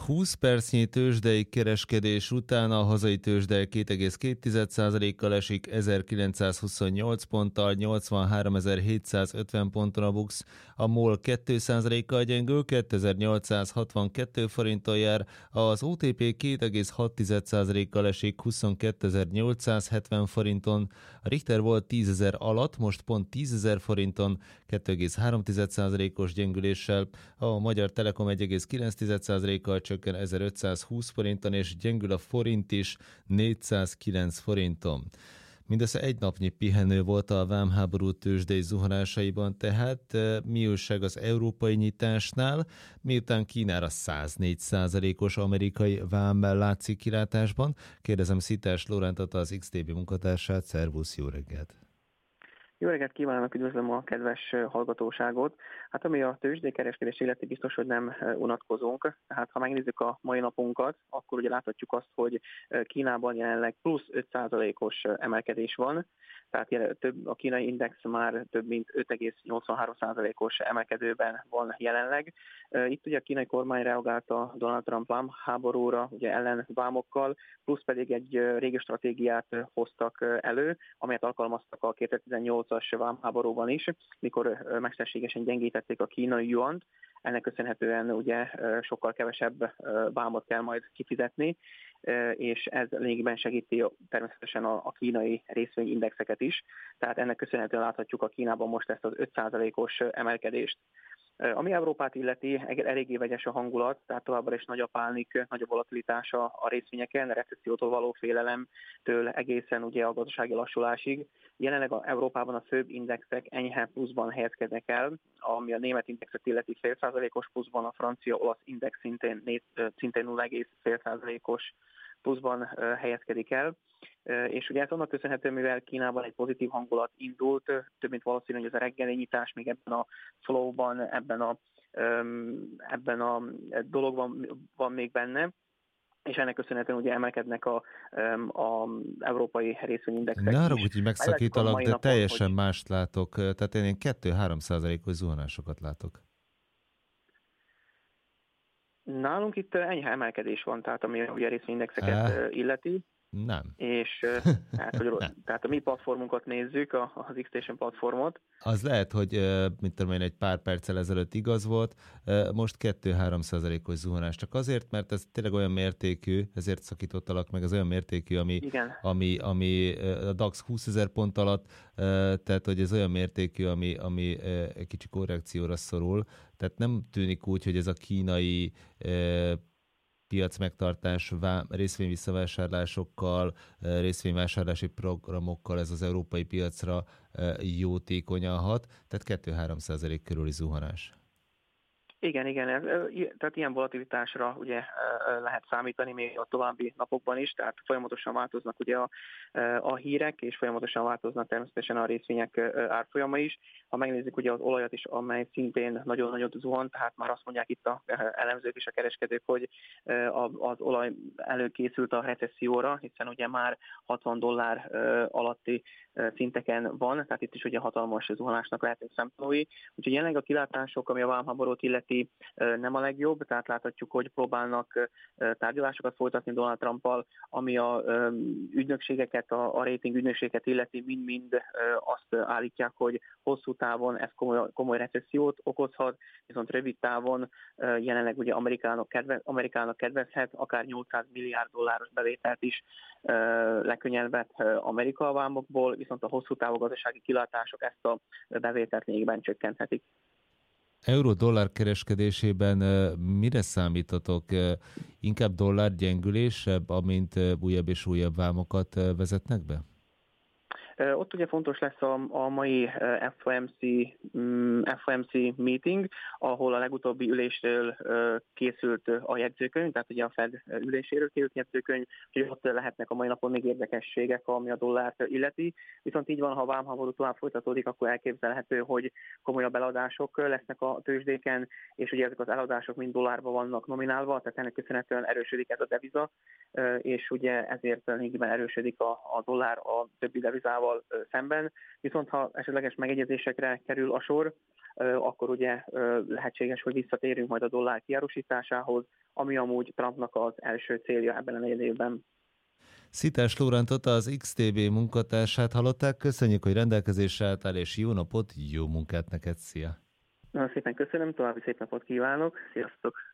20 percnyi tőzsdei kereskedés után a hazai tőzsde 2,2%-kal esik, 1928 ponttal, 83.750 ponton a BUX, a MOL 2%-kal gyengül, 2862 forinton jár, az OTP 2,6%-kal esik, 22.870 forinton, a Richter volt 10.000 alatt, most pont 10.000 forinton, 2,3%-os gyengüléssel, a Magyar Telekom 1,9%-kal csökken 1520 forinton, és gyengül a forint is 409 forinton. Mindössze egy napnyi pihenő volt a vámháború tőzsdei zuhanásaiban, tehát mi újság az európai nyitásnál, miután Kínára 104%-os amerikai vám látszik kilátásban. Kérdezem Szitás Lórántot, az XTB munkatársát. Szervusz, jó reggelt! Jó reggelt kívánok, üdvözlöm a kedves hallgatóságot. Hát ami a tőzsdei kereskedés illeti, biztos, hogy nem unatkozunk. Tehát ha megnézzük a mai napunkat, akkor ugye láthatjuk azt, hogy Kínában jelenleg plusz 5%-os emelkedés van. Tehát a kínai index már több mint 5,83%-os emelkedőben van jelenleg. Itt ugye a kínai kormány reagált a Donald Trump vámháborúra, ugye ellenvámokkal, plusz pedig egy régi stratégiát hoztak elő, amelyet alkalmaztak a 2018-as vámháborúban is, mikor mesterségesen gyengítették a kínai juant. Ennek köszönhetően ugye sokkal kevesebb vámot kell majd kifizetni, és ez lényegében segíti természetesen a kínai részvényindexeket is. Tehát ennek köszönhetően láthatjuk a Kínában most ezt az 5%-os emelkedést. Ami Európát illeti, eléggé vegyes a hangulat, tehát továbbra is nagy a pánik, nagy a volatilitása a részvényeken, a recessziótól való félelemtől egészen ugye a gazdasági lassulásig. Jelenleg Európában a főbb indexek enyhe pluszban helyezkednek el, ami a német indexet illeti 0,5%-os pluszban, a francia-olasz index szintén 0,5%-os pluszban helyezkedik el. És ugye ez annak köszönhető, mivel Kínában egy pozitív hangulat indult, több mint valószínű, hogy ez a reggeli nyitás még ebben a flow-ban, ebben a dologban van még benne, és ennek köszönhetően ugye emelkednek a európai részvényindexek is. Ne arra úgy, hogy megszakítalak, de teljesen mást látok, tehát én 2-3%-os zuhanásokat látok. Nálunk itt enyhe emelkedés van, tehát ami ugye a részvényindexeket illeti. Nem. És tehát a mi platformunkat nézzük, az X-Station platformot. Az lehet, hogy mint tudom én, egy pár perccel ezelőtt igaz volt, most 2-3%-os zuhanás. Csak azért, mert ez tényleg olyan mértékű, ezért szakítottalak meg, az olyan mértékű, ami a DAX 20.000 pont alatt, tehát hogy ez olyan mértékű, ami egy kicsi korrekcióra szorul. Tehát nem tűnik úgy, hogy ez a kínai piacmegtartás, részvényvisszavásárlásokkal, részvényvásárlási programokkal ez az európai piacra jótékonyan hat, tehát 2-3% körüli zuhanás. Igen, tehát ilyen volatilitásra ugye lehet számítani még a további napokban is, tehát folyamatosan változnak ugye a hírek, és folyamatosan változnak természetesen a részvények árfolyama is. Ha megnézzük ugye az olajat is, amely szintén nagyon-nagyon zuhant, tehát már azt mondják itt a elemzők és a kereskedők, hogy az olaj előkészült a recesszióra, hiszen ugye már $60 alatti szinteken van, tehát itt is ugye hatalmas zuhanásnak lehetünk szemtanúi. Úgyhogy jelenleg a kilátások, ami a vámháborút illeti, nem a legjobb, tehát láthatjuk, hogy próbálnak tárgyalásokat folytatni Donald Trumpal, ami a ügynökségeket, a rating ügynökségeket illeti, mind-mind azt állítják, hogy hosszú távon ez komoly recessziót okozhat, viszont rövid távon jelenleg ugye Amerikának kedvezhet, akár $800 milliárd bevételt is lekönyelvet Amerika a vámokból, viszont a hosszú távú gazdasági kilátások ezt a bevételt lényegében csökkenthetik. Euró-dollár kereskedésében mire számítatok? Inkább dollár gyengülésebb, amint újabb és újabb vámokat vezetnek be? Ott ugye fontos lesz a mai FOMC meeting, ahol a legutóbbi ülésről készült a jegyzőkönyv, tehát ugye a Fed üléséről készült jegyzőkönyv, hogy ott lehetnek a mai napon még érdekességek, ami a dollárt illeti. Viszont így van, ha a vámháború tovább folytatódik, akkor elképzelhető, hogy komolyabb eladások lesznek a tőzsdéken, és ugye ezek az eladások mind dollárban vannak nominálva, tehát ennek köszönhetően erősödik ez a deviza, és ugye ezért lényegében erősödik a dollár a többi devizával szemben, viszont ha esetleges megegyezésekre kerül a sor, akkor ugye lehetséges, hogy visszatérünk majd a dollár kiárusításához, ami amúgy Trumpnak az első célja ebben a negyed évben. Szitás Lóránt, az XTB munkatársát hallották. Köszönjük, hogy rendelkezésre álltál, és jó napot, jó munkát neked, szia! Nagyon szépen köszönöm, további szép napot kívánok, sziasztok!